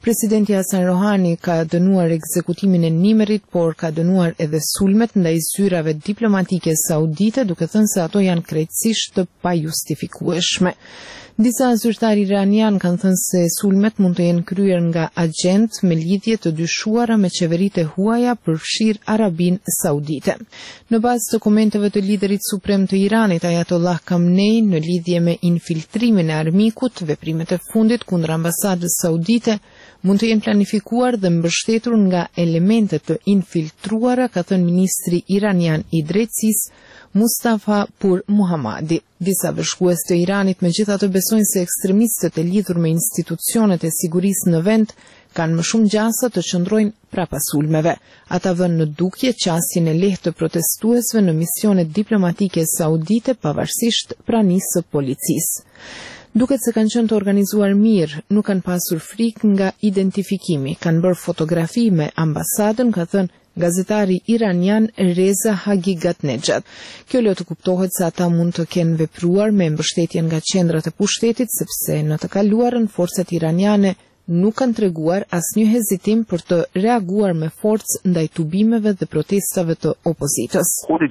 Presidenti Hasan Rohani ka dënuar ekzekutimin e Nimerit, por ka dënuar edhe sulmet ndaj zyrave diplomatike saudite, duke thënë se ato janë krejtësisht të pajustifikueshme. Disa zyrtar iranian kanë thënë se sulmet mund të jenë kryer nga agent me lidhje të dyshuara me qeveritë e huaja, përfshir Arabin Saudite. Në bazë të komenteve të liderit suprem të Iranit, Ayatollah Khamenei, në lidhje me infiltrimin e armikut, veprimet e fundit kundër ambasadës saudite mund të jenë planifikuar dhe mbështetur nga elemente të infiltruara, ka thënë ministri iranian i drejtësisë Mustafa Pur Muhammadi. Disa bashkues të Iranit megjithatë besojnë se ekstremistët e lidhur me institucionet e sigurisë në vend kanë më shumë gjasa të qëndrojnë prapa sulmeve. Ata vënë në dukje qasjen e lehtë të protestuesve në misionet diplomatike saudite pavarësisht pranisë së policisë. Duket se kanë qenë të organizuar mirë, nuk kanë pasur frikë nga identifikimi, kanë bërë fotografi me ambasadën, ka thënë gazetari iranian Reza Hagigatnejad. Kjo lë të kuptohet se ata mund të kenë vepruar me mbështetje nga qendrat e pushtetit, sepse në të kaluarën forcat iraniane nuk kanë treguar asnjë hezitim për të reaguar me forcë ndaj tubimeve dhe protestave të opozitës.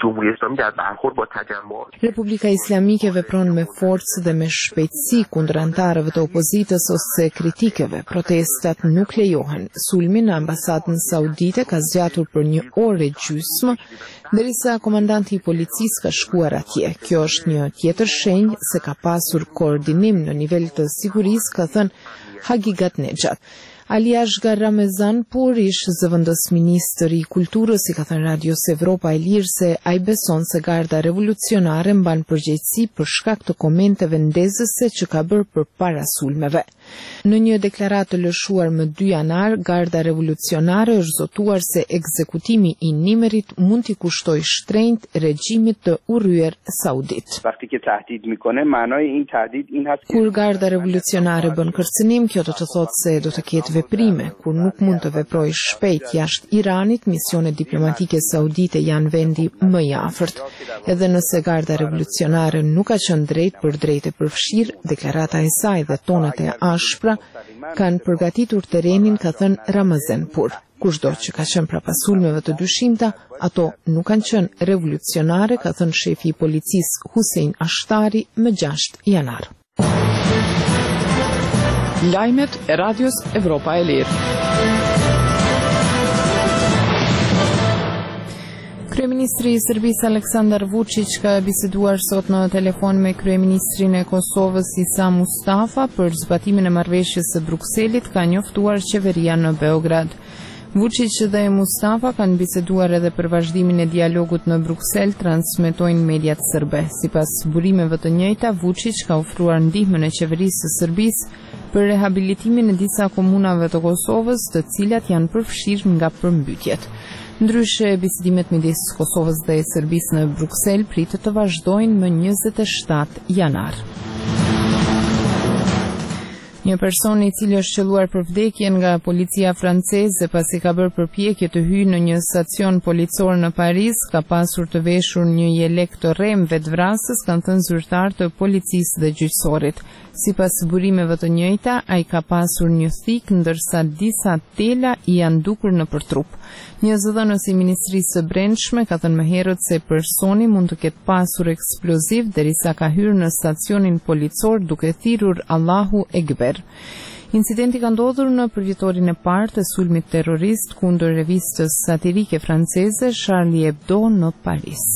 Republika Islamike vepron me forcë dhe me shpejtësi kundër antarëve të opozitës ose kritikeve. Protestat nuk lejohen. Sulmi në ambasadën saudite ka zgjatur për 1 orë e gjysmë, derisa komandanti i policisë ka shkuar atje. Kjo është një tjetër shenjë se ka pasur koordinim në nivel të sigurisë, ka thënë Hagigatnejad. Ali Ashgar Ramazanpur, ish zëvendës ministër i kulturës, i ka thënë Radios Evropa e Lirë se ai beson se garda revolucionare mban përgjegjësi për shkak të komenteve ndezëse që ka bërë përpara sulmeve. Në një deklaratë të lëshuar më 2 janar, garda revolucionare është zotuar se ekzekutimi i Nimerit mund t'i kushtoj shtrenjtë regjimit të urryer saudit. Kur garda revolucionare bën kërcënim, kjo do të thotë se do të ketë veprime, kur nuk mund të veproj shpejt jashtë Iranit, misionet diplomatike saudite janë vendi më i afërt. Edhe nëse garda revolucionare nuk ka qenë drejt për drejt e përfshirë, deklarata e saj dhe tonat e ashpra kanë përgatitur terrenin, ka thënë Ramazanpur. Kushdo që ka qenë prapa sulmeve të dyshimta, ato nuk kanë qenë revolucionare, ka thënë shefi i policisë Hussein Ashtari më 6 janar. Lajmet e Radios Evropa e Lirë. Kryeministri i Serbisë Aleksandar Vučić ka biseduar sot në telefon me kryeministrin e Kosovës Isa Mustafa për zbatimin e marrëveshjes së Brukselit, ka njoftuar qeveria në Beograd. Vučić dhe Mustafa kanë biseduar edhe për vazhdimin e dialogut në Bruksel, transmetojnë mediat serbe. Sipas burimeve të njëjta, Vučić ka ofruar ndihmën e qeverisë së Serbisë për rehabilitimin e disa komunave të Kosovës, të cilat janë përfshirë nga përmbytjet. Ndryshe, bisedimet midis Kosovës dhe Serbisë në Bruksel pritet të vazhdojnë më 27 janar. Një person i cili është qelluar për vdekje nga policia franceze pasi ka bërë përpjekje të hyjë në një stacion policor në Paris, ka pasur të veshur një jelek të rrem vetvrasës, kanë thënë zyrtar të policisë dhe gjyqësorit. Sipas burimeve të njëjta, ai ka pasur një thik, ndërsa disa tela i janë dukur nëpër trup. Një zëdhënës i Ministrisë së Brendshme ka thënë më herët se personi mund të ketë pasur eksploziv derisa ka hyrë në stacionin policor duke thirrur Allahu Ekber. Incidenti ka ndodhur në përvjetorin e parë të sulmit terrorist kundër revistës satirike franceze Charlie Hebdo në Paris.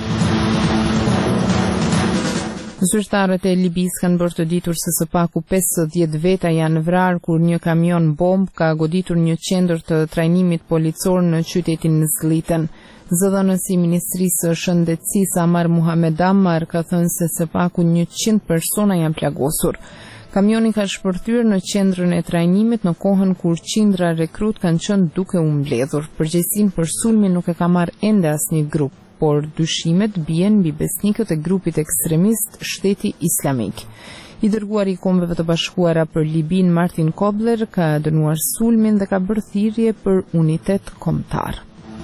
Zyrtarët e Libisë kanë bërë të ditur se së paku 50 veta janë vrarë kur një kamion bomb ka goditur një qendër të trajnimit policor në qytetin Zliten. Zëdhënës i Ministrisë së Shëndetësisë Amar Muhammed Ammar ka thënë se së paku 100 persona janë plagosur. Kamioni ka shpërthyer në qendrën e trajnimit në kohën kur qindra rekrut kanë qenë duke u mbledhur. Përgjegjësinë për sulmin nuk e ka marrë ende asnjë grup, por dyshimet bien mbi besnikët e grupit ekstremist Shteti Islamik. I dërguari i Kombeve të Bashkuara për Libin Martin Kobler ka dënuar sulmin dhe ka bërë thirrje për unitet kombëtar.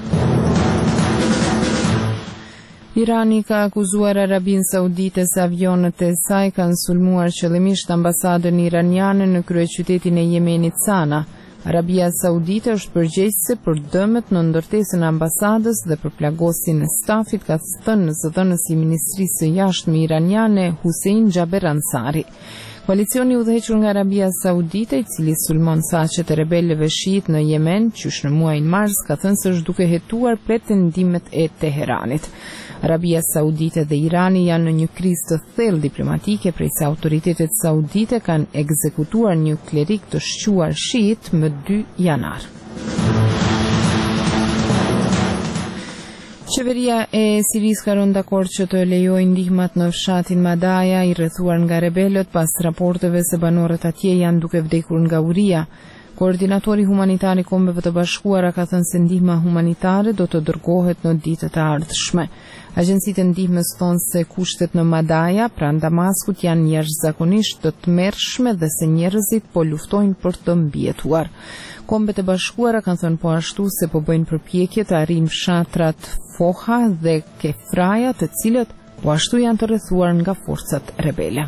Irani ka akuzuar Arabin Saudite se avionët e saj kanë sulmuar qëllimisht ambasadën iraniane në kryeqytetin e Yemenit Sana. Arabia Saudite është përgjegjëse për dëmet në ndërtesën e ambasadës dhe për plagosjen e stafit, ka thënë zëdhënësi i Ministrisë së Jashtme iraniane Hussein Jaber Ansari. Koalicioni udhëhequr nga Arabia Saudite, i cili sulmon saqet e rebelëve shiit në Yemen, qysh në muajin mars, ka thënë se është duke hetuar pretendimet e Teheranit. Arabia Saudite dhe Irani janë në një krizë të thellë diplomatike prej se autoritetet saudite kanë ekzekutuar një klerik të shquar shiit më 2 janar. Qeveria e Sirisë ka rënë dakord që të lejojë ndihmat në fshatin Madaya, i rrethuar nga rebelët pas raporteve se banorët atje janë duke vdekur nga uria. Koordinatori humanitar i Kombeve të Bashkuara ka thënë se ndihma humanitare do të dërgohet në ditët e ardhshme. Agjencitë e ndihmës thonë se kushtet në Madaya, pranë Damaskut, janë jashtëzakonisht të tmerrshme dhe se njerëzit po luftojnë për të mbijetuar. Kombet e Bashkuara kanë thënë po ashtu se po bëjnë përpjekje të arrijnë fshatrat Foha dhe Kefraja, të cilët po ashtu janë të rrethuar nga forcat rebele.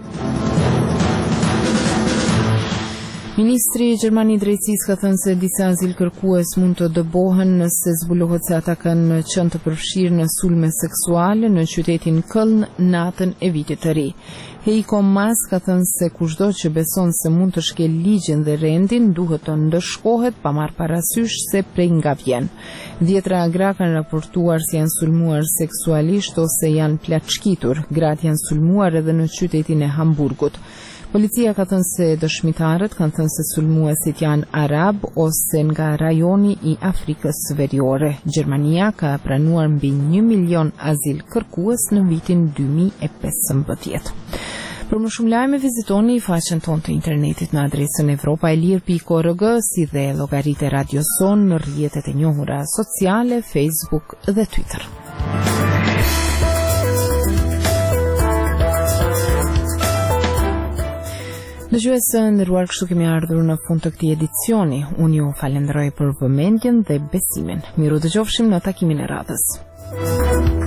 Ministri i Gjermani i Drejtësisë ka thënë se disa azilkërkues mund të dëbohen nëse zbulohet se ata kanë qenë të përfshirë në sulme seksuale në qytetin Köln natën e vitit të ri. Heiko Maas ka thënë se kushdo që beson se mund të shkel ligjin dhe rendin duhet të ndëshkohet pa marrë parasysh se prej nga vjen. 10 gra kanë raportuar se janë sulmuar seksualisht ose janë plaçkitur. Gratë janë sulmuar edhe në qytetin e Hamburgut. Policia ka thënë se dëshmitarët kanë thënë se sulmuesit janë arab ose nga rajoni i Afrikës Veriore. Gjermania ka pranuar mbi 1 milion azil kërkues në vitin 2015. Për më shumë lajme vizitoni faqen tonë të internetit në adresën evropaelir.org, si dhe llogaritë e Radio Son në rrjetet e njohura sociale, Facebook dhe Twitter. Dëgjuesë nderuar, kështu kemi ardhur në fund të këtij edicioni. Unë ju falenderoj për vëmendjen dhe besimin. Miru dëgjofshim në takimin e radhës.